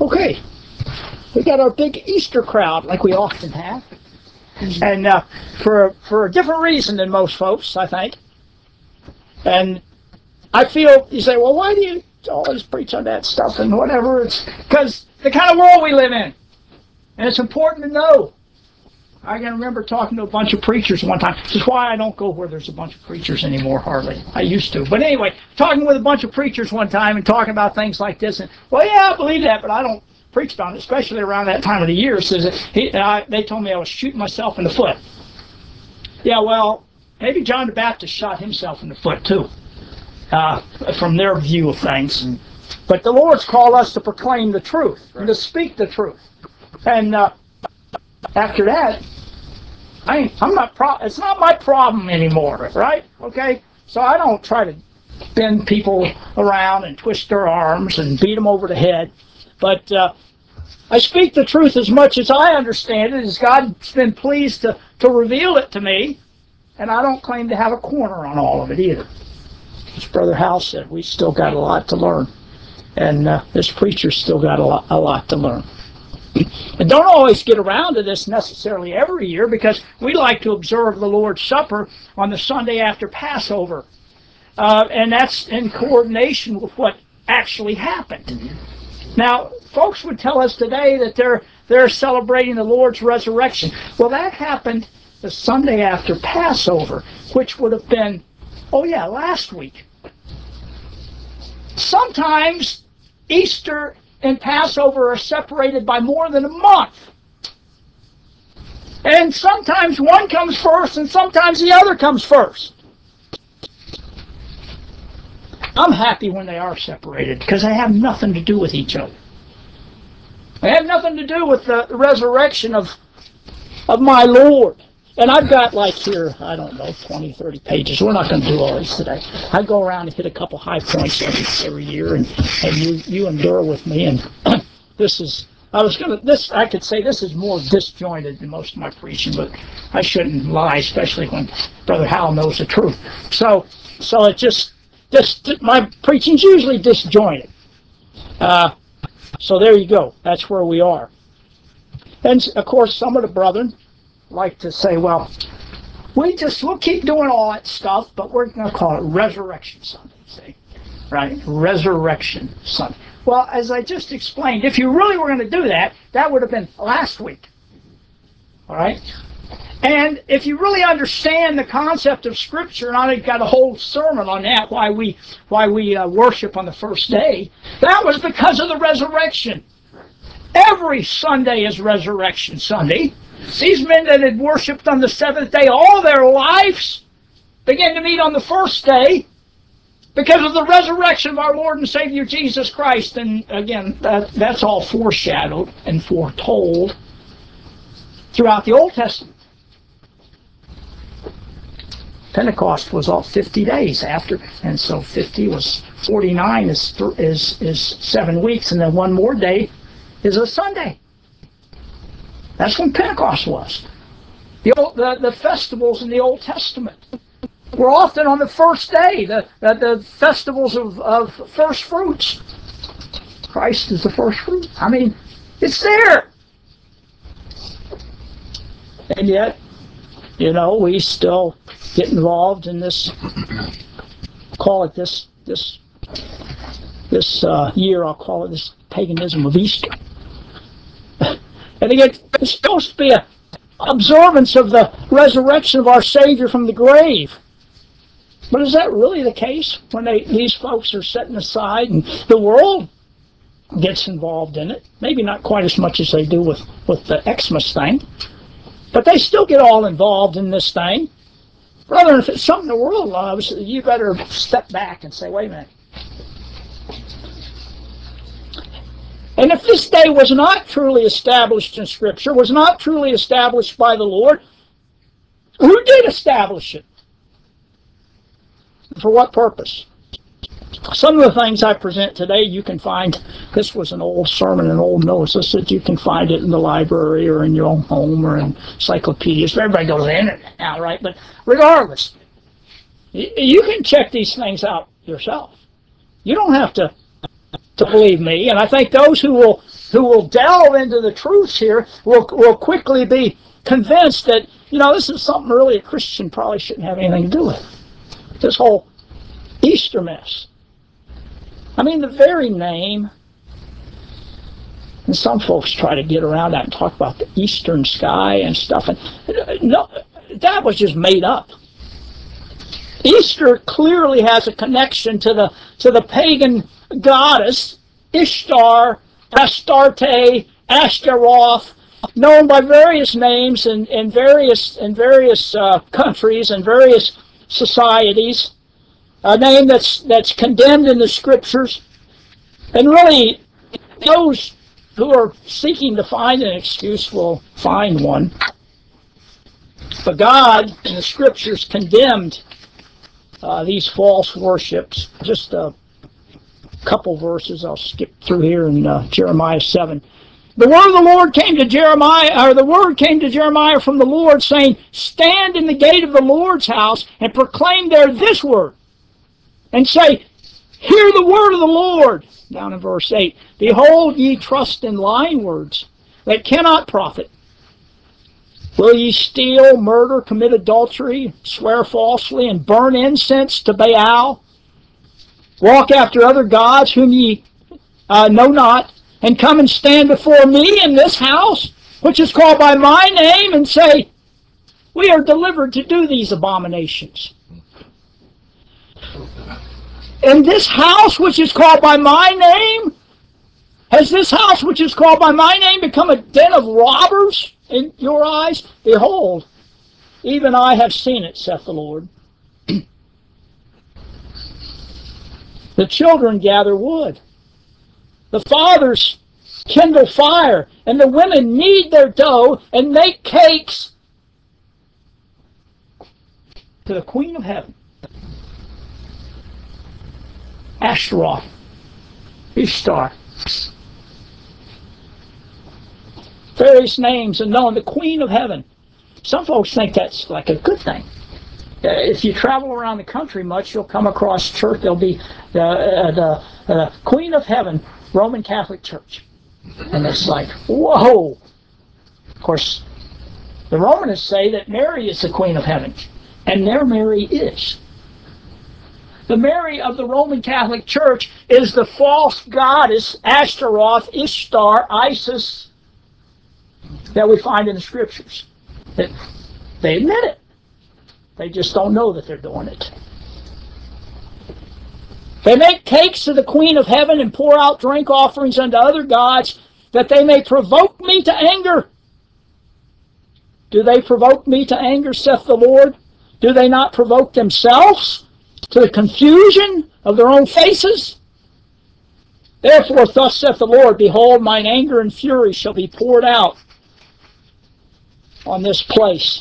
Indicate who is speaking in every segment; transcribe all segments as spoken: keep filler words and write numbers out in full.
Speaker 1: Okay, we got our big Easter crowd like we often have. And uh, for, for a different reason than most folks, I think. And I feel, you say, well, why do you always preach on that stuff and whatever? It's because the kind of world we live in. And it's important to know. I can remember talking to a bunch of preachers one time. This is why I don't go where there's a bunch of preachers anymore, hardly. I used to. But anyway, talking with a bunch of preachers one time and talking about things like this. And, well, yeah, I believe that, but I don't preach on it, especially around that time of the year. So that he, and I, they told me I was shooting myself in the foot. Yeah, well, maybe John the Baptist shot himself in the foot, too, uh, from their view of things. But the Lord's called us to proclaim the truth, and to speak the truth. And uh, after that, I ain't, I'm not pro it's not my problem anymore, right? Okay? So I don't try to bend people around and twist their arms and beat them over the head. But uh, I speak the truth as much as I understand it, as God's been pleased to, to reveal it to me. And I don't claim to have a corner on all of it either. As Brother Hal said, we still got a lot to learn. And uh, this preacher's still got a lot, a lot to learn. And don't always get around to this necessarily every year, because we like to observe the Lord's Supper on the Sunday after Passover. Uh, and that's in coordination with what actually happened. Mm-hmm. Now, folks would tell us today that they're, they're celebrating the Lord's resurrection. Well, that happened the Sunday after Passover, which would have been, oh yeah, last week. Sometimes Easter and Passover are separated by more than a month. And sometimes one comes first and sometimes the other comes first. I'm happy when they are separated because they have nothing to do with each other. They have nothing to do with the resurrection of, of my Lord. And I've got like here, I don't know, twenty, thirty pages. We're not going to do all these today. I go around and hit a couple high points every, every year, and, and you, you endure with me. And this is, I was going to, this, I could say this is more disjointed than most of my preaching, but I shouldn't lie, especially when Brother Hal knows the truth. So, so it just, just my preaching's usually disjointed. Uh, so there you go. That's where we are. And, of course, some of the brethren like to say, well, we just, we'll keep doing all that stuff, but we're going to call it Resurrection Sunday, see? Right? Resurrection Sunday. Well, as I just explained, if you really were going to do that, that would have been last week. All right? And if you really understand the concept of Scripture, and I've got a whole sermon on that, why we, why we uh, worship on the first day, that was because of the resurrection. Every Sunday is Resurrection Sunday. These men that had worshipped on the seventh day all their lives began to meet on the first day because of the resurrection of our Lord and Savior Jesus Christ. And again, that, that's all foreshadowed and foretold throughout the Old Testament. Pentecost was all fifty days after, and so fifty was forty-nine is, is, is seven weeks, and then one more day is a Sunday. That's when Pentecost was. The, old, the, the festivals in the Old Testament were often on the first day, the, the, the festivals of, of first fruits. Christ is the first fruit. I mean, it's there. And yet, you know, we still get involved in this, call it this, this, this uh, year, I'll call it this paganism of Easter. And again, it's supposed to be an observance of the resurrection of our Savior from the grave. But is that really the case when they, these folks are setting aside and the world gets involved in it? Maybe not quite as much as they do with, with the Xmas thing. But they still get all involved in this thing. Brother, if it's something the world loves, you better step back and say, wait a minute. And if this day was not truly established in Scripture, was not truly established by the Lord, who did establish it? For what purpose? Some of the things I present today, you can find, this was an old sermon, an old notice, that you can find it in the library or in your own home or in encyclopedias. Everybody goes to the internet now, right? But regardless, you can check these things out yourself. You don't have to to believe me, and I think those who will who will delve into the truths here will, will quickly be convinced that, you know, this is something really a Christian probably shouldn't have anything to do with. This whole Easter mess. I mean, the very name, and some folks try to get around that and talk about the eastern sky and stuff. And no, that was just made up. Easter clearly has a connection to the to the pagan goddess Ishtar, Astarte, Ashtaroth, known by various names in, in various in various uh, countries and various societies. A name that's that's condemned in the scriptures, and really those who are seeking to find an excuse will find one. But God in the scriptures condemned uh, these false worships. Just a couple verses I'll skip through here in uh, Jeremiah seven. The word of the Lord came to Jeremiah, or the word came to Jeremiah from the Lord, saying, "Stand in the gate of the Lord's house and proclaim there this word, and say, Hear the word of the Lord." Down in verse eight. "Behold, ye trust in lying words that cannot profit. Will ye steal, murder, commit adultery, swear falsely, and burn incense to Baal? Walk after other gods whom ye uh, know not, and come and stand before me in this house, which is called by my name, and say, We are delivered to do these abominations. In this house which is called by my name, has this house which is called by my name become a den of robbers in your eyes? Behold, even I have seen it, saith the Lord. The children gather wood. The fathers kindle fire, and the women knead their dough and make cakes to the Queen of Heaven, Ashtaroth, Ishtar. Various names and known, the Queen of Heaven. Some folks think that's like a good thing. Uh, if you travel around the country much, you'll come across church. There'll be the, uh, the uh, Queen of Heaven, Roman Catholic Church. And it's like, whoa! Of course, the Romanists say that Mary is the Queen of Heaven. And their Mary is. The Mary of the Roman Catholic Church is the false goddess Ashtaroth, Ishtar, Isis that we find in the scriptures. They, they admit it. They just don't know that they're doing it. They make cakes to the Queen of Heaven and pour out drink offerings unto other gods, that they may provoke me to anger. Do they provoke me to anger, saith the Lord? Do they not provoke themselves to the confusion of their own faces? Therefore, thus saith the Lord, Behold, mine anger and fury shall be poured out on this place.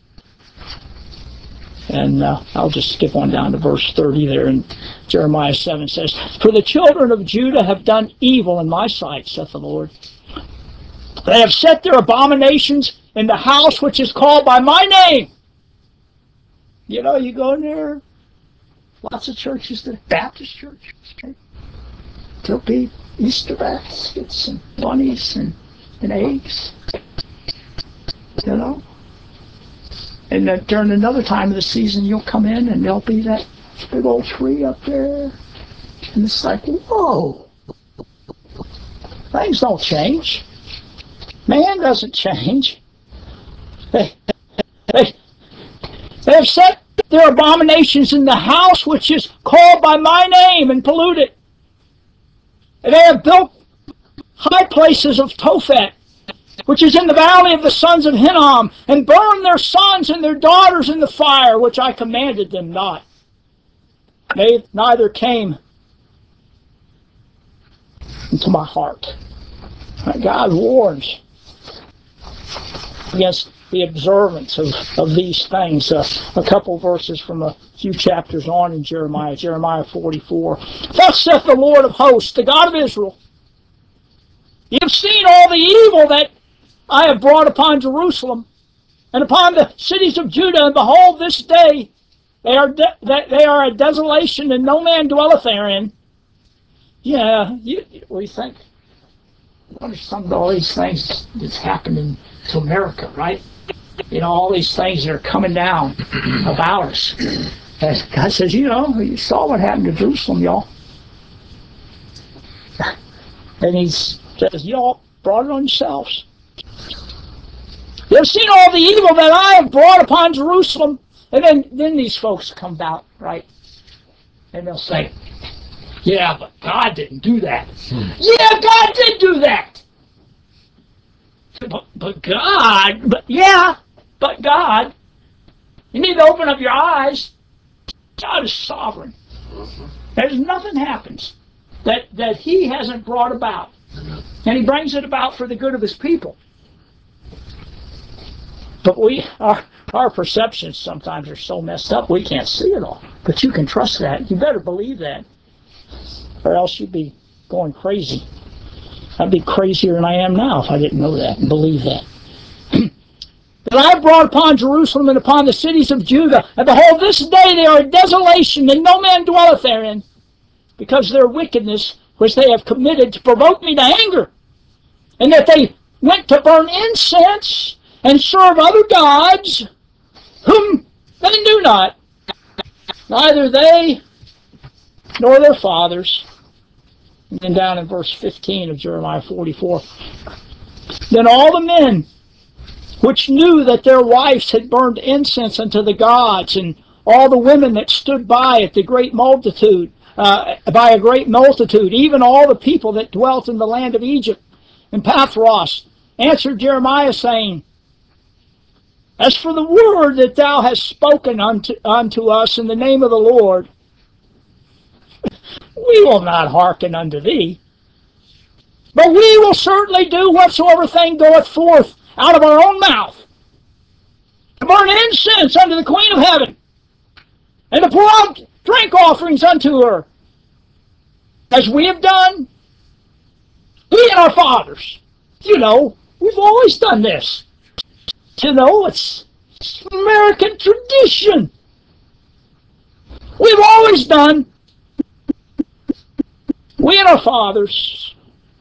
Speaker 1: And uh, I'll just skip on down to verse thirty there in Jeremiah seven. Says, For the children of Judah have done evil in my sight, saith the Lord. They have set their abominations in the house which is called by my name. You know, you go in there, lots of churches, the Baptist church, okay? There'll be Easter baskets and bunnies and, and eggs, you know. And then during another time of the season, you'll come in and there'll be that big old tree up there. And it's like, whoa. Things don't change. Man doesn't change. They, they, they have set their abominations in the house which is called by my name and polluted. And they have built high places of Tophet, which is in the valley of the sons of Hinnom, and burned their sons and their daughters in the fire, which I commanded them not. They neither came into my heart. God warns against the observance of, of these things. Uh, a couple verses from a few chapters on in Jeremiah, Jeremiah forty-four. Thus saith the Lord of hosts, the God of Israel, ye have seen all the evil that I have brought upon Jerusalem and upon the cities of Judah, and behold, this day they are de- they are a desolation, and no man dwelleth therein. Yeah, you, what do you think? what are some of all these things that's happening to America, right? You know, all these things that are coming down about us. And God says, you know, you saw what happened to Jerusalem, y'all. And he says, y'all brought it on yourselves. You have seen all the evil that I have brought upon Jerusalem. And then, then these folks come out, right? And they'll say, yeah, but God didn't do that. Hmm. Yeah, God did do that. But, but God, but yeah, but God. You need to open up your eyes. God is sovereign. There's nothing happens that, that He hasn't brought about. And He brings it about for the good of His people. But we, our, our perceptions sometimes are so messed up we can't see it all. But you can trust that. You better believe that. Or else you'd be going crazy. I'd be crazier than I am now if I didn't know that and believe that. That I have brought upon Jerusalem and upon the cities of Judah, and behold, this day they are a desolation, and no man dwelleth therein, because of their wickedness which they have committed to provoke me to anger, and that they went to burn incense and serve other gods, whom they knew not, neither they nor their fathers. And then down in verse fifteen of Jeremiah forty-four, then all the men which knew that their wives had burned incense unto the gods, and all the women that stood by at the great multitude, uh, by a great multitude, even all the people that dwelt in the land of Egypt, and Pathros, answered Jeremiah, saying, as for the word that thou hast spoken unto, unto us in the name of the Lord, we will not hearken unto thee, but we will certainly do whatsoever thing goeth forth out of our own mouth, to burn incense unto the Queen of Heaven, and to pour out drink offerings unto her, as we have done, we and our fathers. You know, we've always done this. You know, it's, it's American tradition. We've always done. We and our fathers.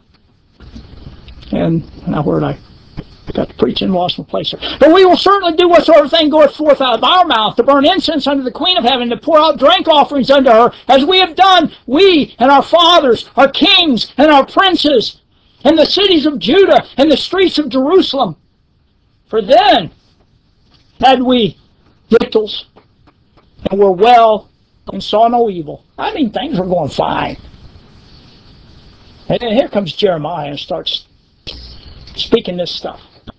Speaker 1: And now where did I got to preach and lost my place here. But we will certainly do whatsoever thing goeth forth out of our mouth, to burn incense unto the Queen of Heaven, to pour out drink offerings unto her, as we have done, we and our fathers, our kings and our princes, in the cities of Judah and the streets of Jerusalem. For then had we victuals, and were well, and saw no evil. I mean, things were going fine. And then here comes Jeremiah and starts speaking this stuff.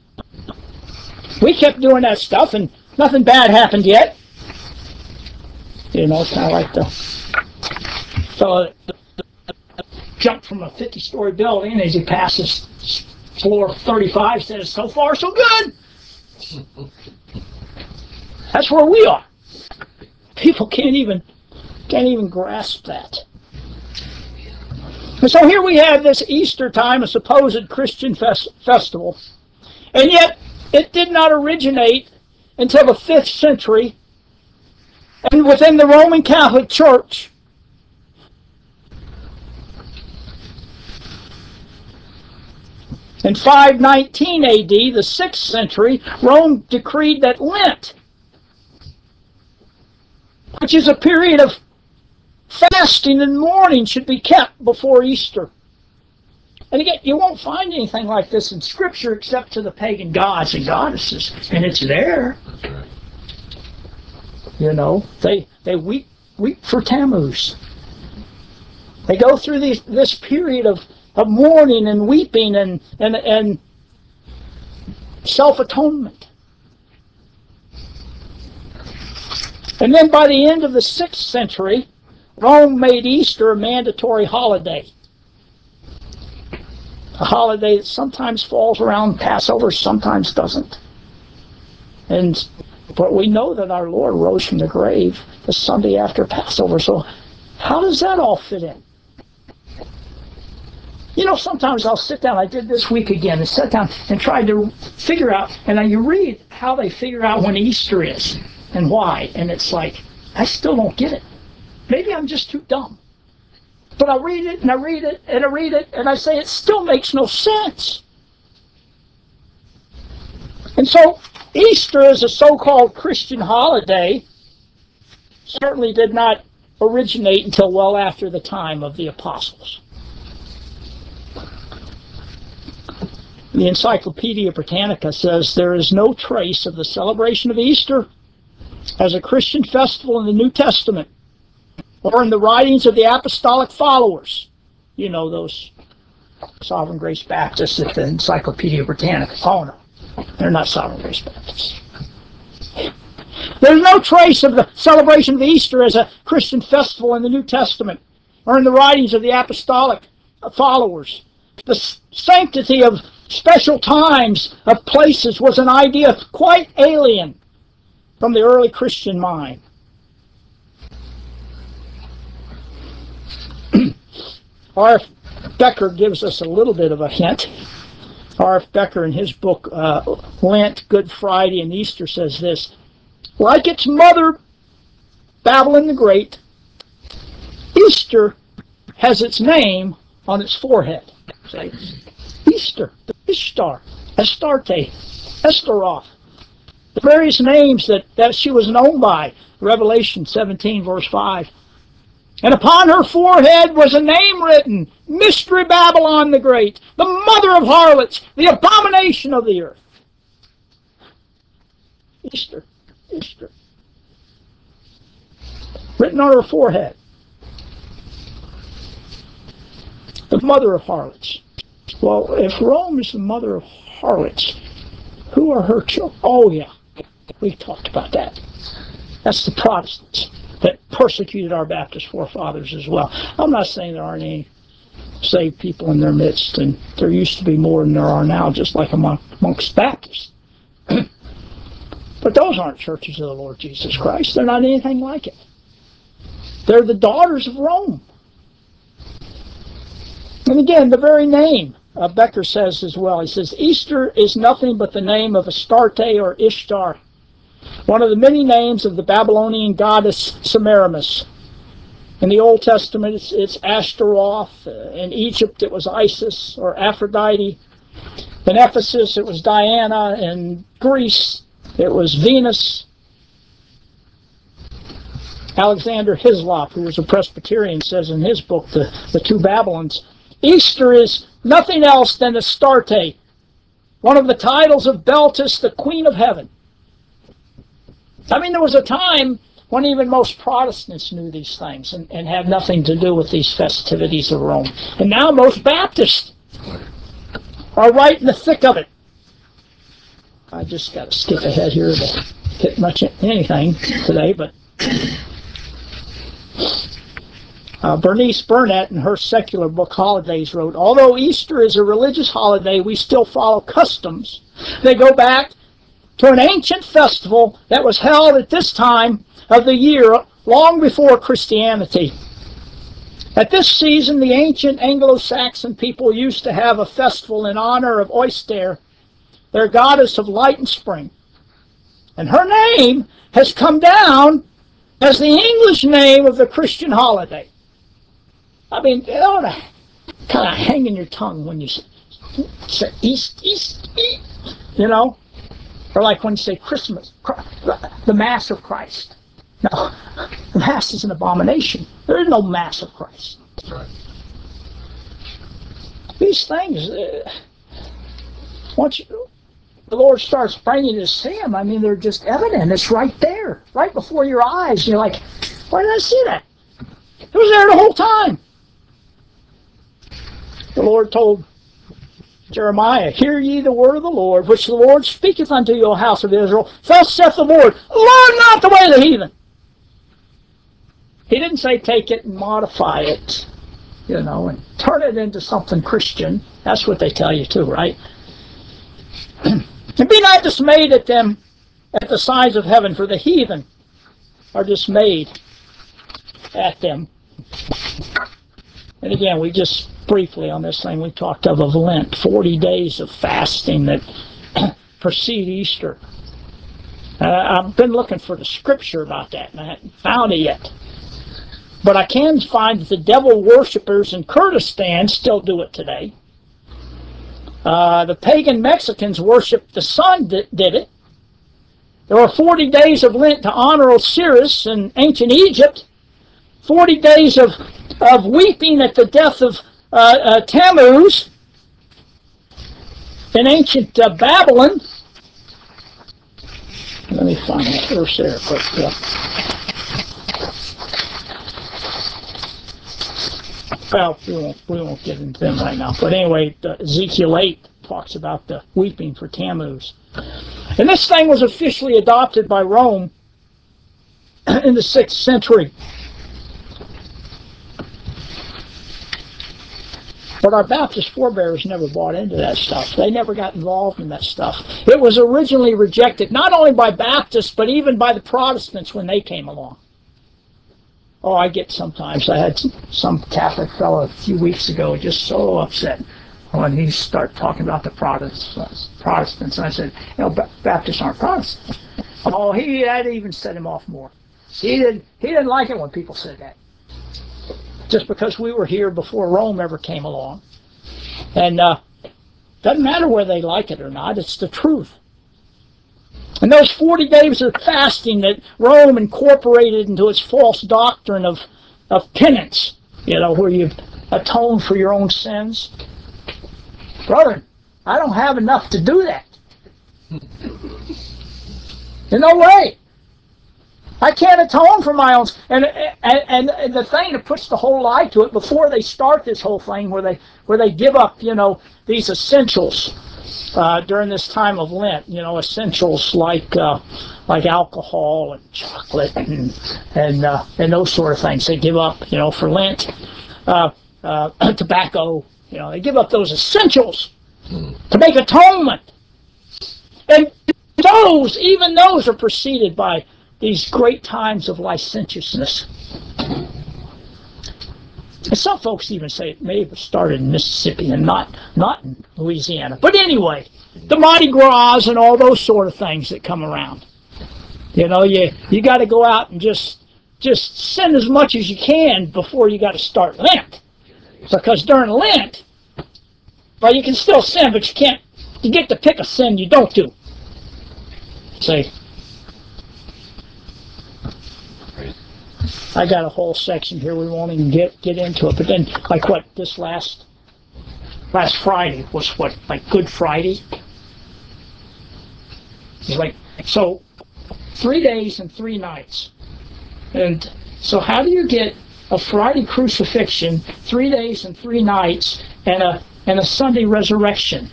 Speaker 1: We kept doing that stuff, and nothing bad happened yet. You know, it's kind of like the fellow jumped from a fifty-story building, and as he passes floor thirty-five, says, so far, so good. That's where we are. People can't even can't even grasp that. And so here we have this Easter time, a supposed Christian fest festival, and yet it did not originate until the fifth century, and within the Roman Catholic Church. In five nineteen A D, the sixth century, Rome decreed that Lent, which is a period of fasting and mourning, should be kept before Easter. And again, you won't find anything like this in Scripture except to the pagan gods and goddesses, and it's there.
Speaker 2: That's right.
Speaker 1: You know, they they weep weep for Tammuz. They go through these, this period of, of mourning and weeping and and and self-atonement. And then by the end of the sixth century, Rome made Easter a mandatory holiday. A holiday that sometimes falls around Passover, sometimes doesn't. And but we know that our Lord rose from the grave the Sunday after Passover. So how does that all fit in? You know, sometimes I'll sit down, I did this week again, and sit down and try to figure out, and then you read how they figure out when Easter is and why, and it's like, I still don't get it. Maybe I'm just too dumb. But I read it and I read it and I read it and I say it still makes no sense. And so Easter as a so-called Christian holiday certainly did not originate until well after the time of the apostles. The Encyclopedia Britannica says there is no trace of the celebration of Easter as a Christian festival in the New Testament or in the writings of the apostolic followers. You know, those Sovereign Grace Baptists at the Encyclopedia Britannica. Oh, no. They're not Sovereign Grace Baptists. There's no trace of the celebration of Easter as a Christian festival in the New Testament or in the writings of the apostolic followers. The sanctity of special times, of places, was an idea quite alien from the early Christian mind. R F Becker gives us a little bit of a hint. R F Becker in his book, uh, Lent, Good Friday, and Easter says this: like its mother, Babylon the Great, Easter has its name on its forehead. Say, Easter, Ishtar, Astarte, Esteroth, the various names that, that she was known by. Revelation seventeen, verse five. And upon her forehead was a name written, Mystery Babylon the Great, the mother of harlots, the abomination of the earth. Easter, Easter. Written on her forehead. The mother of harlots. Well, if Rome is the mother of harlots, who are her children? Oh, yeah. We talked about that. That's the Protestants that persecuted our Baptist forefathers as well. I'm not saying there aren't any saved people in their midst, and there used to be more than there are now, just like among, amongst Baptists. But those aren't churches of the Lord Jesus Christ. They're not anything like it. They're the daughters of Rome. And again, the very name, uh, Becker says as well, he says, Easter is nothing but the name of Astarte or Ishtar, one of the many names of the Babylonian goddess Semiramis. In the Old Testament, it's, it's Ashtaroth. Uh, in Egypt, it was Isis or Aphrodite. In Ephesus, it was Diana. In Greece, it was Venus. Alexander Hislop, who was a Presbyterian, says in his book, The, the Two Babylons, Easter is nothing else than Astarte, one of the titles of Beltis, the Queen of Heaven. I mean, there was a time when even most Protestants knew these things and, and had nothing to do with these festivities of Rome. And now most Baptists are right in the thick of it. I just got to skip ahead here to hit much anything today, but uh, Bernice Burnett in her secular book Holidays wrote, although Easter is a religious holiday, we still follow customs. They go back to an ancient festival that was held at this time of the year long before Christianity. At this season, the ancient Anglo-Saxon people used to have a festival in honor of Oyster, their goddess of light and spring. And her name has come down as the English name of the Christian holiday. I mean, you ought to kind of hang in your tongue when you say East, East, East, you know? Or like when you say Christmas, the Mass of Christ. No, the Mass is an abomination. There is no Mass of Christ. Right. These things, uh, once you, the Lord starts bringing you to see them, I mean, they're just evident. It's right there, right before your eyes. You're like, why did I see that? It was there the whole time. The Lord told Jeremiah, hear ye the word of the Lord, which the Lord speaketh unto you, O house of Israel. Thus saith the Lord, learn not the way of the heathen. He didn't say take it and modify it, you know, and turn it into something Christian. That's what they tell you too, right? And be not dismayed at them, at the signs of heaven, for the heathen are dismayed at them. And again, we just briefly on this thing, we talked of, of Lent, forty days of fasting that precede Easter. Uh, I've been looking for the scripture about that, and I haven't found it yet. But I can find that the devil worshippers in Kurdistan still do it today. Uh, the pagan Mexicans worshiped the sun that did it. There were forty days of Lent to honor Osiris in ancient Egypt. forty days of, of weeping at the death of uh, uh, Tammuz in ancient uh, Babylon. Let me find that verse there. But, uh, well, we won't, we won't get into them right now. But anyway, uh, Ezekiel eight talks about the weeping for Tammuz. And this thing was officially adopted by Rome in the sixth century. But our Baptist forebears never bought into that stuff. They never got involved in that stuff. It was originally rejected not only by Baptists, but even by the Protestants when they came along. Oh, I get sometimes. I had some Catholic fellow a few weeks ago just so upset when he started talking about the Protestants. Protestants. And I said, you know, Baptists aren't Protestants. Oh, he that even set him off more. He didn't, he didn't like it when people said that. Just because we were here before Rome ever came along. And uh, doesn't matter whether they like it or not, it's the truth. And those forty days of fasting that Rome incorporated into its false doctrine of, of penance, you know, where you atone for your own sins. Brother, I don't have enough to do that. There's no way. I can't atone for my own. And, and and the thing that puts the whole lie to it, before they start this whole thing where they where they give up, you know, these essentials uh, during this time of Lent, you know, essentials like uh, like alcohol and chocolate and and uh, and those sort of things. They give up, you know, for Lent, uh, uh, tobacco. You know, they give up those essentials to make atonement. And those, even those, are preceded by these great times of licentiousness. And some folks even say it may have started in Mississippi and not, not in Louisiana. But anyway, the Mardi Gras and all those sort of things that come around. You know, you, you got to go out and just, just sin as much as you can before you got to start Lent. Because during Lent, well, you can still sin, but you can't, you get to pick a sin you don't do. See? I got a whole section here. We won't even get get into it. But then, like what this last last Friday was, what, like Good Friday. It's like, so three days and three nights. And so, how do you get a Friday crucifixion, three days and three nights, and a and a Sunday resurrection?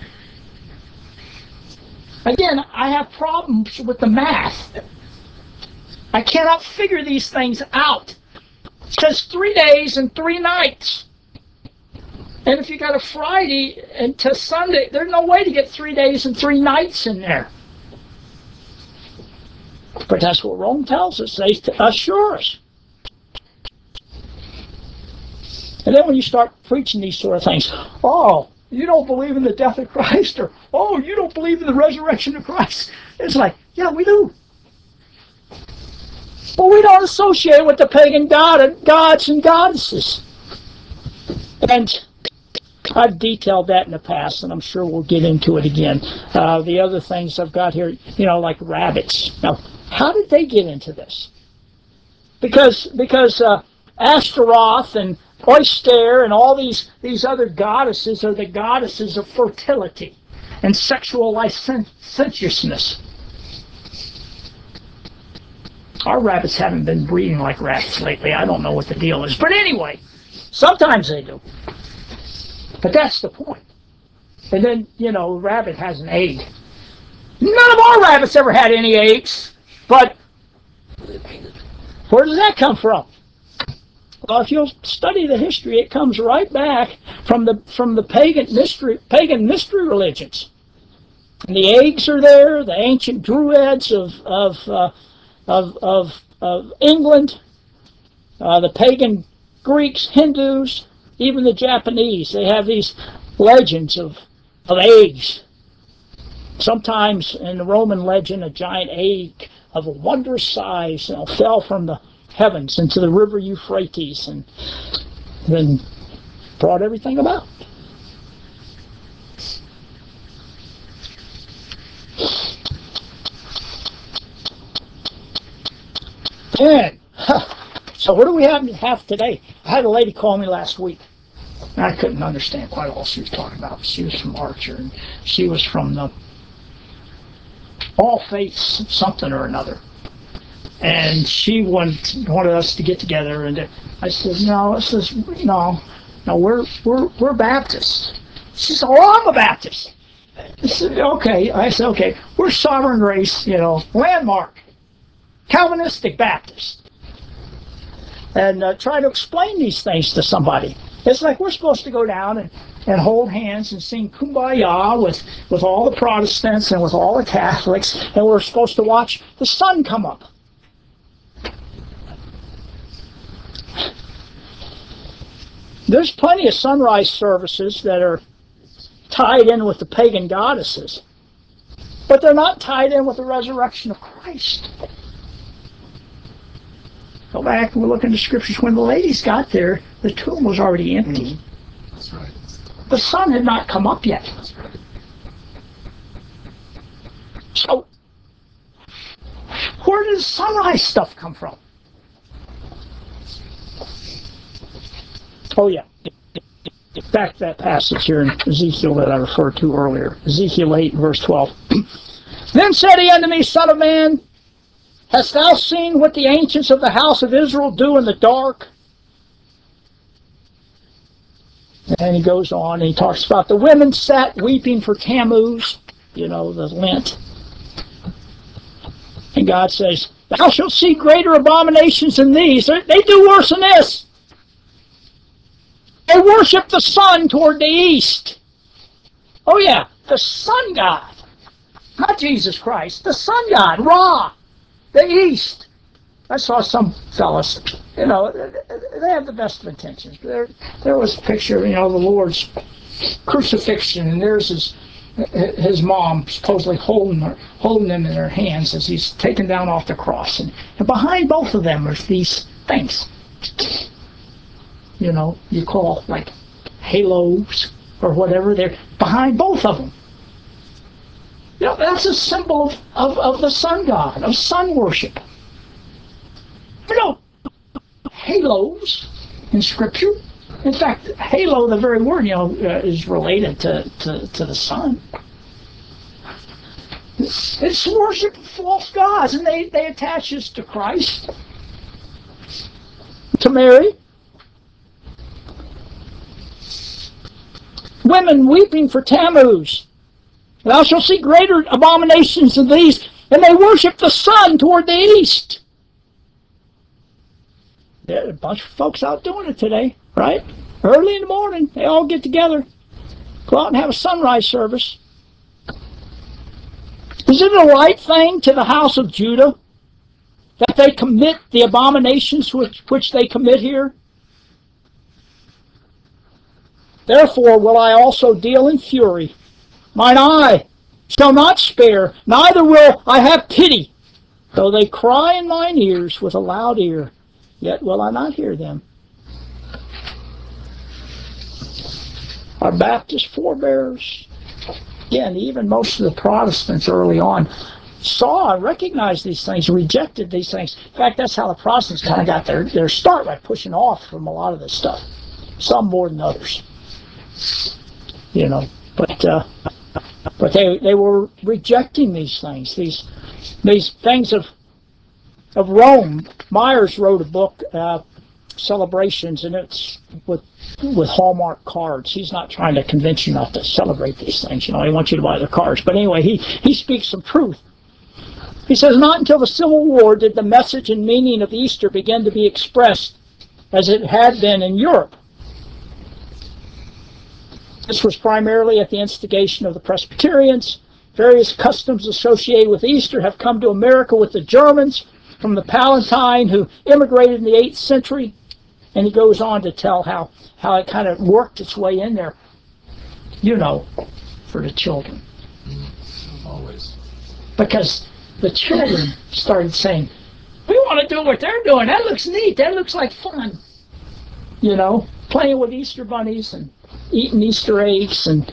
Speaker 1: Again, I have problems with the math. I cannot figure these things out. It says three days and three nights. And if you got a Friday and to Sunday, there's no way to get three days and three nights in there. But that's what Rome tells us. They assure us. And then when you start preaching these sort of things, oh, you don't believe in the death of Christ, or, oh, you don't believe in the resurrection of Christ. It's like, yeah, we do. But we don't associate with the pagan god, gods and goddesses. And I've detailed that in the past, and I'm sure we'll get into it again. Uh, the other things I've got here, you know, like rabbits. Now, how did they get into this? Because because uh, Astaroth and Oyster and all these, these other goddesses are the goddesses of fertility and sexual licentiousness. Our rabbits haven't been breeding like rabbits lately. I don't know what the deal is. But anyway, sometimes they do. But that's the point. And then, you know, a rabbit has an egg. None of our rabbits ever had any eggs. But where does that come from? Well, if you'll study the history, it comes right back from the from the pagan mystery pagan mystery religions. And the eggs are there. The ancient Druids of of uh, of, of of England, uh, the pagan Greeks, Hindus, even the Japanese. They have these legends of of eggs. Sometimes in the Roman legend, a giant egg of a wondrous size, you know, fell from the heavens into the river Euphrates, and then brought everything about. And, so what do we have, have today? I had a lady call me last week. And I couldn't understand quite all she was talking about. She was from Archer, and she was from the All Faiths something or another. And she wanted, wanted us to get together, and I said, no, I says, no, no, we're, we're, we're Baptists. She said, oh, I'm a Baptist. I said, okay. I said, okay, we're Sovereign Grace, you know, Landmark, Calvinistic Baptist. And uh, try to explain these things to somebody. It's like we're supposed to go down and, and hold hands and sing Kumbaya with, with all the Protestants and with all the Catholics, and we're supposed to watch the sun come up. There's plenty of sunrise services that are tied in with the pagan goddesses, but they're not tied in with the resurrection of Christ. Go back and we look in the scriptures. When the ladies got there, the tomb was already empty.
Speaker 2: Mm-hmm. That's right.
Speaker 1: The sun had not come up yet.
Speaker 2: That's right.
Speaker 1: So, where does sunrise stuff come from? Oh yeah. Back to that passage here in Ezekiel that I referred to earlier. Ezekiel eight, verse twelve. Then said he unto me, Son of man, hast thou seen what the ancients of the house of Israel do in the dark? And he goes on and he talks about the women sat weeping for Tammuz, you know, the Lent. And God says, thou shalt see greater abominations than these. They do worse than this. They worship the sun toward the east. Oh yeah, the sun god. Not Jesus Christ, the sun god, Ra, the east. I saw some fellas, you know, they have the best of intentions. There, there was a picture, you know, the Lord's crucifixion, and there's his his mom supposedly holding her, holding them in her hands as he's taken down off the cross. And, and behind both of them are these things, you know, you call like halos or whatever. They're behind both of them. You know, that's a symbol of, of, of the sun god, of sun worship. You know, halos in Scripture. In fact, halo, the very word, you know, uh, is related to, to, to the sun. It's, it's worship of false gods, and they, they attach this to Christ, to Mary. Women weeping for Tammuz. Thou shalt see greater abominations than these, and they worship the sun toward the east. There's a bunch of folks out doing it today, right? Early in the morning, they all get together, go out and have a sunrise service. Is it the right thing to the house of Judah that they commit the abominations which, which they commit here? Therefore will I also deal in fury. Mine eye shall not spare, neither will I have pity. Though they cry in mine ears with a loud ear, yet will I not hear them. Our Baptist forebears, again, even most of the Protestants early on, saw and recognized these things, rejected these things. In fact, that's how the Protestants kind of got their, their start, by pushing off from a lot of this stuff. Some more than others. You know, but uh, but they they were rejecting these things, these these things of of Rome. Myers wrote a book, uh, Celebrations, and it's with with Hallmark cards. He's not trying to convince you not to celebrate these things. You know, he wants you to buy the cards. But anyway, he he speaks some truth. He says, not until the Civil War did the message and meaning of Easter begin to be expressed as it had been in Europe. This was primarily at the instigation of the Presbyterians. Various customs associated with Easter have come to America with the Germans from the Palatine who immigrated in the eighth century. And he goes on to tell how, how it kind of worked its way in there, you know, for the children.
Speaker 2: Always.
Speaker 1: Because the children started saying, we want to do what they're doing. That looks neat. That looks like fun. You know, playing with Easter bunnies and eating Easter eggs. And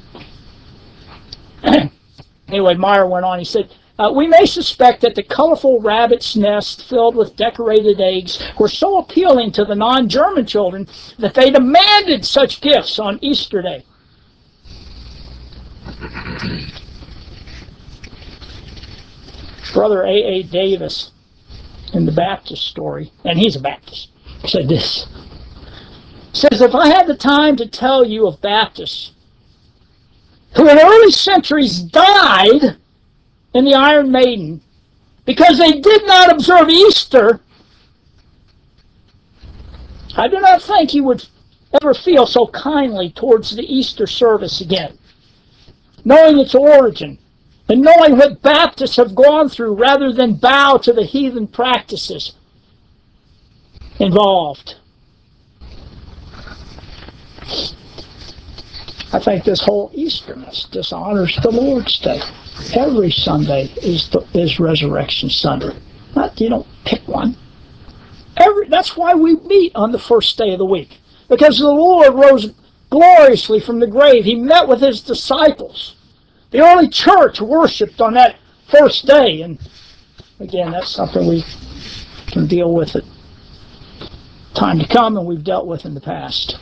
Speaker 1: anyway, Meyer went on. He said, Uh, we may suspect that the colorful rabbit's nest filled with decorated eggs were so appealing to the non-German children that they demanded such gifts on Easter Day. Brother A A. Davis, in the Baptist story, and he's a Baptist, said this. Says, if I had the time to tell you of Baptists who in early centuries died in the Iron Maiden because they did not observe Easter, I do not think you would ever feel so kindly towards the Easter service again, knowing its origin and knowing what Baptists have gone through rather than bow to the heathen practices involved. I think this whole Easterness dishonors the Lord's Day. Every Sunday is the, is Resurrection Sunday. Not you don't pick one. Every that's why we meet on the first day of the week, because the Lord rose gloriously from the grave. He met with his disciples. The early church worshipped on that first day, and again, that's something we can deal with at time to come, and we've dealt with in the past.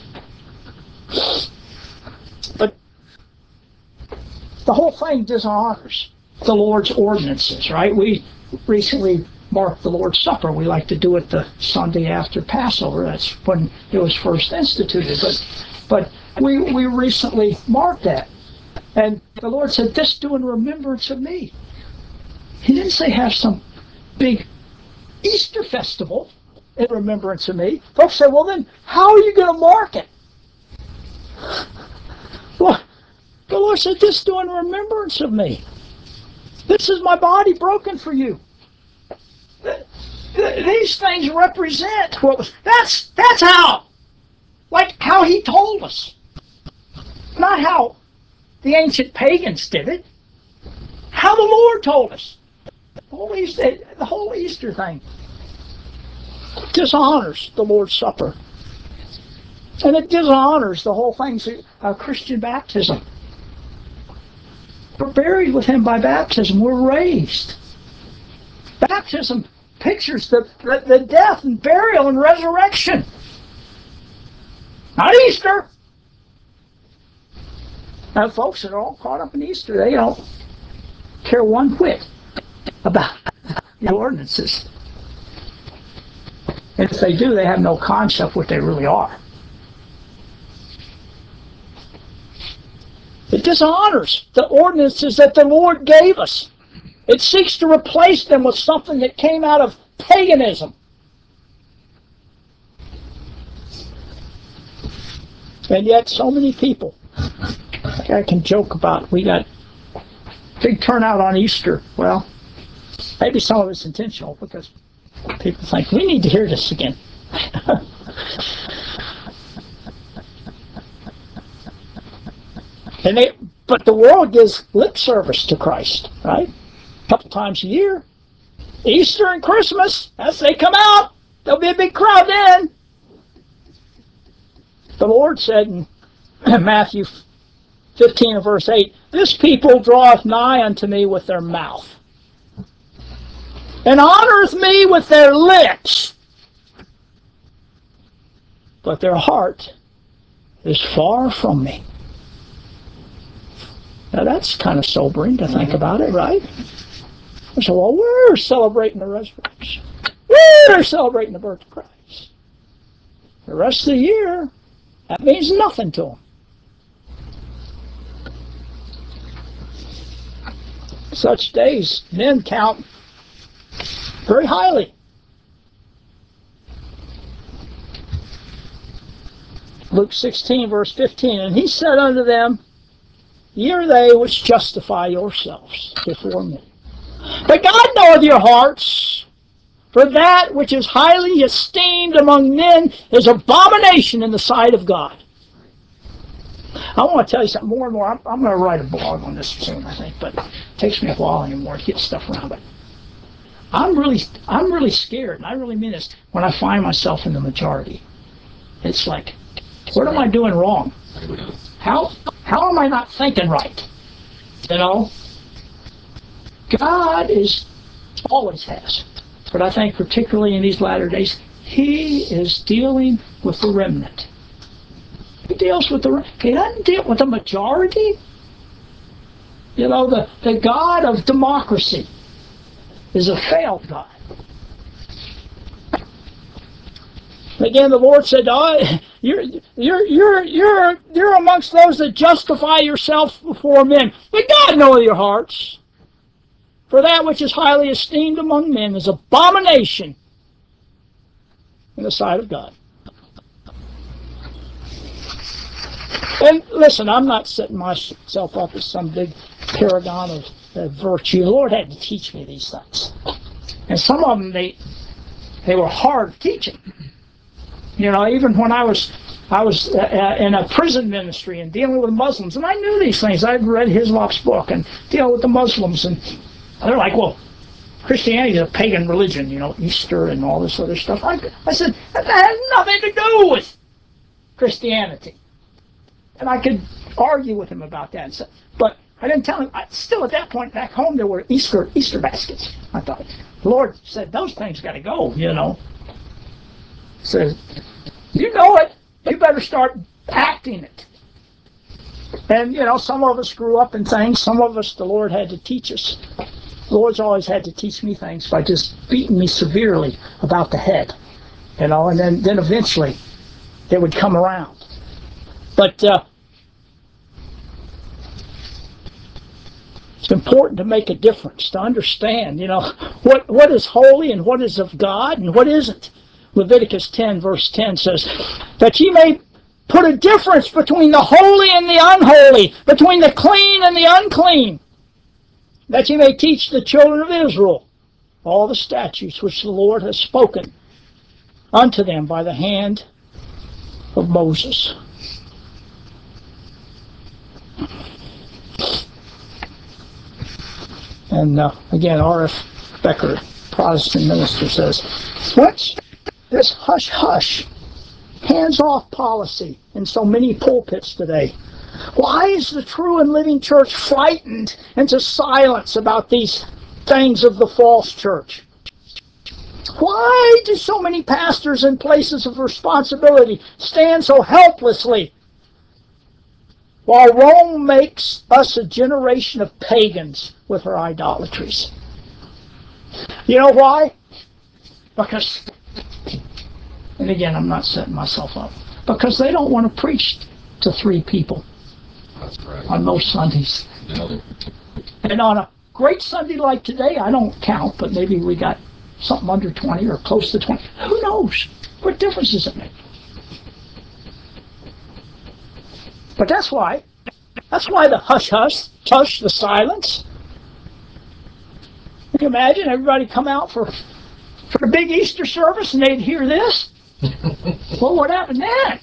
Speaker 1: But the whole thing dishonors the Lord's ordinances, right? We recently marked the Lord's Supper. We like to do it the Sunday after Passover. That's when it was first instituted. But but we, we recently marked that. And the Lord said, this do in remembrance of me. He didn't say have some big Easter festival in remembrance of me. Folks say, well then, how are you going to mark it? Well, the Lord said, this do in remembrance of me. This is my body broken for you. These things represent what was, that's, that's how, like how he told us. Not how the ancient pagans did it. How the Lord told us. The whole Easter, the whole Easter thing dishonors the Lord's Supper. And it dishonors the whole thing of Christian baptism. We're buried with him by baptism. We're raised. Baptism pictures the, the, the death and burial and resurrection. Not Easter. Now, folks that are all caught up in Easter, they don't care one whit about the ordinances. And if they do, they have no concept what they really are. It dishonors the ordinances that the Lord gave us. It seeks to replace them with something that came out of paganism. And yet so many people, like I can joke about, we got big turnout on Easter. Well, maybe some of it's intentional because people think, we need to hear this again. And they, but the world gives lip service to Christ, right? A couple times a year. Easter and Christmas, as they come out, there'll be a big crowd then. The Lord said in Matthew fifteen and verse eight, this people draweth nigh unto me with their mouth, and honoreth me with their lips, but their heart is far from me. Now that's kind of sobering to think about it, right? So, well, we're celebrating the resurrection. We're celebrating the birth of Christ. The rest of the year, that means nothing to them. Such days men count very highly. Luke sixteen, verse fifteen, and he said unto them, ye are they which justify yourselves before me. But God knoweth your hearts, for that which is highly esteemed among men is abomination in the sight of God. I want to tell you something more and more. I'm, I'm going to write a blog on this soon, I think, but it takes me a while anymore to get stuff around. But I'm really, I'm really scared, and I really mean this, when I find myself in the majority. It's like, what am I doing wrong? How, how am I not thinking right? You know? God is, always has, but I think particularly in these latter days, He is dealing with the remnant. He deals with the, He doesn't deal with the majority. You know, the, the God of democracy is a failed God. Again, the Lord said, oh, you're, you're, you're, you're, you're amongst those that justify yourself before men. But God knows your hearts. For that which is highly esteemed among men is abomination in the sight of God. And listen, I'm not setting myself up as some big paragon of, of virtue. The Lord had to teach me these things. And some of them, they, they were hard teaching. You know, even when I was I was uh, in a prison ministry and dealing with Muslims, and I knew these things. I'd read Hislop's book and dealing with the Muslims, and they're like, well, Christianity is a pagan religion, you know, Easter and all this other stuff. I, I said, that has nothing to do with Christianity. And I could argue with him about that. So, but I didn't tell him. I, still, at that point back home, there were Easter Easter baskets. I thought, the Lord said, those things got to go, you know. Says, you know it. You better start acting it. And, you know, some of us grew up in things. Some of us, the Lord had to teach us. The Lord's always had to teach me things by just beating me severely about the head. You know, and then, then eventually it would come around. But uh, it's important to make a difference, to understand, you know, what, what is holy and what is of God and what isn't. Leviticus ten, verse ten says, that ye may put a difference between the holy and the unholy, between the clean and the unclean, that ye may teach the children of Israel all the statutes which the Lord has spoken unto them by the hand of Moses. And uh, again, R F Becker, Protestant minister, says, what's this hush-hush, hands-off policy in so many pulpits today? Why is the true and living church frightened into silence about these things of the false church? Why do so many pastors in places of responsibility stand so helplessly while Rome makes us a generation of pagans with her idolatries? You know why? Because, and again, I'm not setting myself up, because they don't want to preach to three people. That's right. On most Sundays. Yeah. And on a great Sunday like today, I don't count, but maybe we got something under twenty or close to twenty. Who knows? What difference does it make? But that's why. That's why the hush-hush, hush, the silence. Can you imagine everybody come out for, for a big Easter service and they'd hear this? Well, what happened then?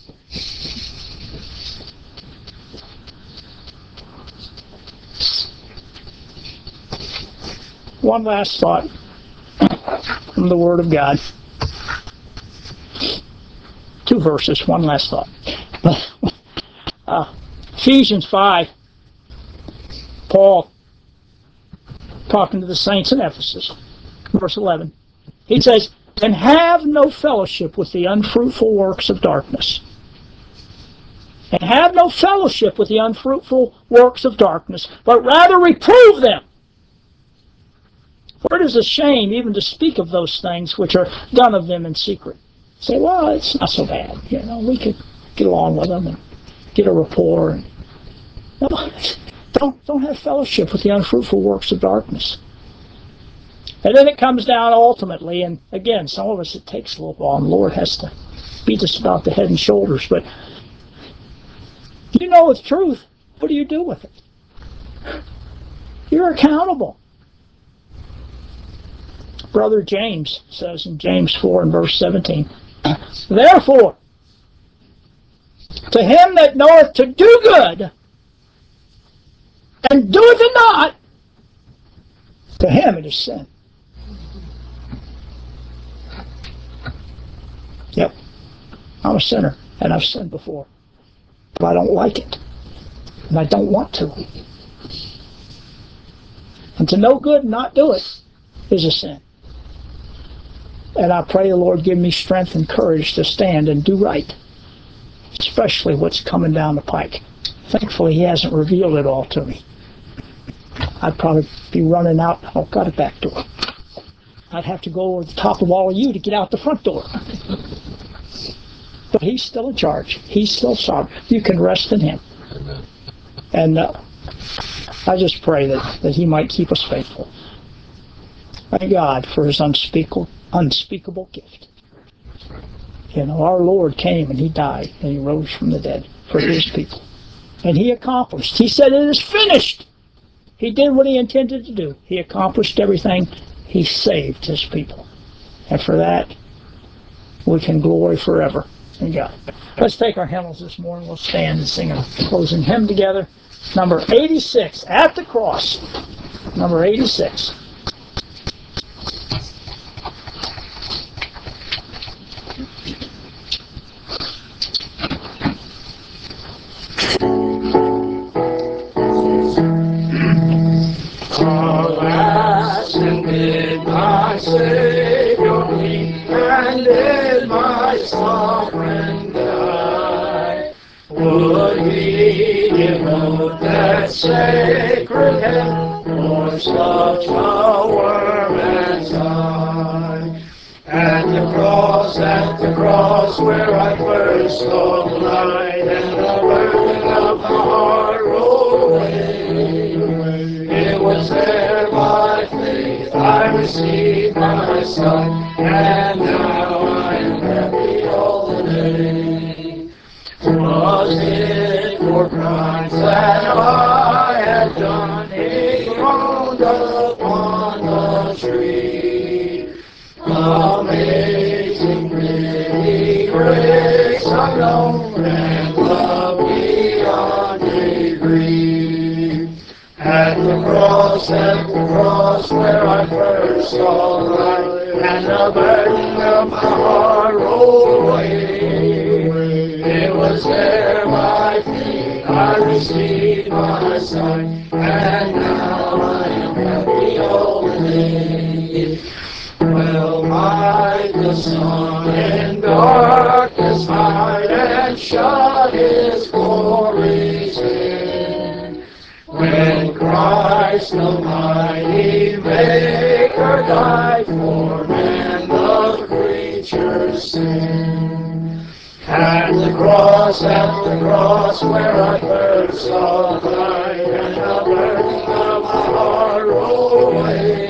Speaker 1: One last thought from the Word of God. Two verses, one last thought. Uh, Ephesians five, Paul talking to the saints in Ephesus, verse eleven. He says, and have no fellowship with the unfruitful works of darkness. And have no fellowship with the unfruitful works of darkness, but rather reprove them. For it is a shame even to speak of those things which are done of them in secret. Say, well, it's not so bad. You know, we could get along with them and get a rapport. And, no, don't, don't have fellowship with the unfruitful works of darkness. And then it comes down ultimately, and again, some of us it takes a little while, and the Lord has to beat us about the head and shoulders, but you know it's truth. What do you do with it? You're accountable. Brother James says in James four and verse seventeen, therefore, to him that knoweth to do good, and doeth it not, to him it is sin. I'm a sinner, and I've sinned before. But I don't like it, and I don't want to. And to know good and not do it is a sin. And I pray the Lord give me strength and courage to stand and do right, especially what's coming down the pike. Thankfully, He hasn't revealed it all to me. I'd probably be running out. Oh, got a back door. I'd have to go over the top of all of you to get out the front door. But He's still in charge. He's still sovereign. You can rest in Him. And uh, I just pray that, that He might keep us faithful. Thank God for His unspeakable, unspeakable gift. You know, our Lord came and He died and He rose from the dead for His people. And He accomplished. He said, it is finished. He did what He intended to do. He accomplished everything. He saved His people. And for that, we can glory forever in God. Let's take our hymnals this morning. We'll stand and sing a closing hymn together. Number eighty-six, At the Cross. Number eighty-six.
Speaker 2: Alas, and did my Savior bleed, and did my sovereign die? Would He devote that sacred head for such a worm as I? At the cross, at the cross, where I first saw light, and the burden of my heart rolled away. It was there by faith I received my sight, and now I am happy all the day. Was it for crimes that I had done, He groaned upon the tree? Amazing pity, grace unknown, and love beyond degree. At the cross, at the cross, where I first saw light, and the burden of my heart rolled away. It was there by faith I received my sight, and now I am happy all the day. Well might the sun in darkness hide, and shut His glories in, when Christ Almighty Maker died for man, the creature's sin. At the cross, at the cross, where I first saw light, and the burden of my heart rolled away.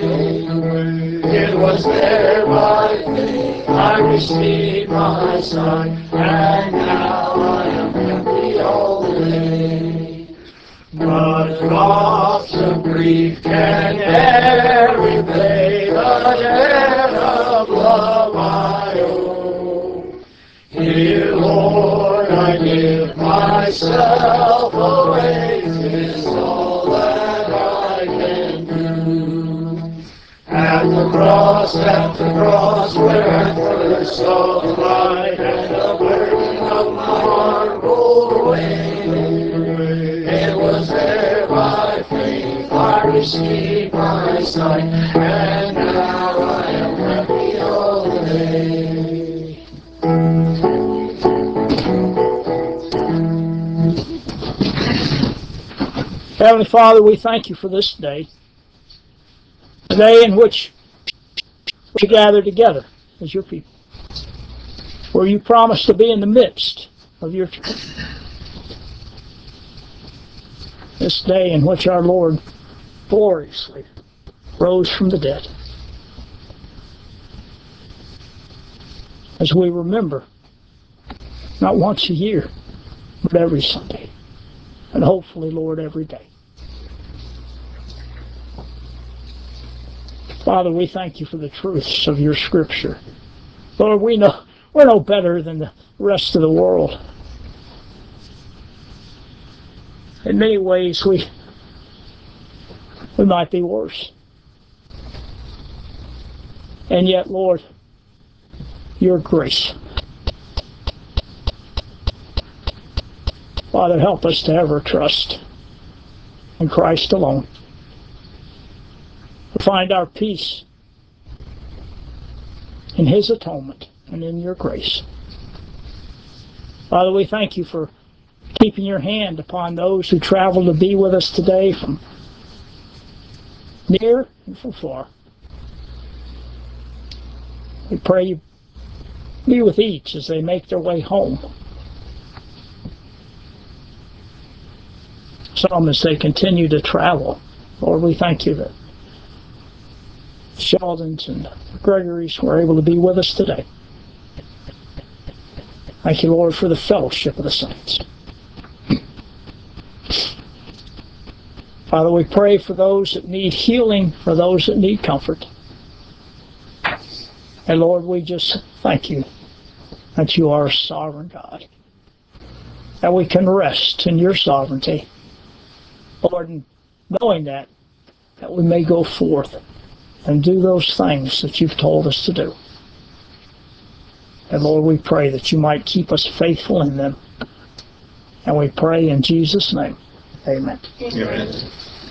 Speaker 2: It was there by faith I received my sight, and now I am happy all the day. But drops of grief can ne'er repay the debt of love I owe. Here, Lord, I give myself away, 'tis all that I can do. At the cross, at the cross, where I first saw light, and the burden of my heart rolled away. It was there by faith I received my sight, and now I am happy all the day.
Speaker 1: Heavenly Father, we thank You for this day, the day in which we gather together as Your people, where You promise to be in the midst of Your church. This day in which our Lord gloriously rose from the dead, as we remember, not once a year, but every Sunday, and hopefully, Lord, every day. Father, we thank You for the truths of Your Scripture. Lord, we know we're no better than the rest of the world. In many ways, we we might be worse. And yet, Lord, Your grace, Father, help us to ever trust in Christ alone. To find our peace in His atonement and in your grace. Father, we thank you for keeping your hand upon those who travel to be with us today from near and from far. We pray you be with each as they make their way home. Some as they continue to travel. Lord, we thank you that Sheldons and Gregory's were able to be with us today. Thank you, Lord, for the fellowship of the saints. Father, we pray for those that need healing, for those that need comfort. And Lord, we just thank you that you are a sovereign God. That we can rest in your sovereignty. Lord, and knowing that, that we may go forth and do those things that you've told us to do. And Lord, we pray that you might keep us faithful in them. And we pray in Jesus' name. Amen.
Speaker 2: Amen.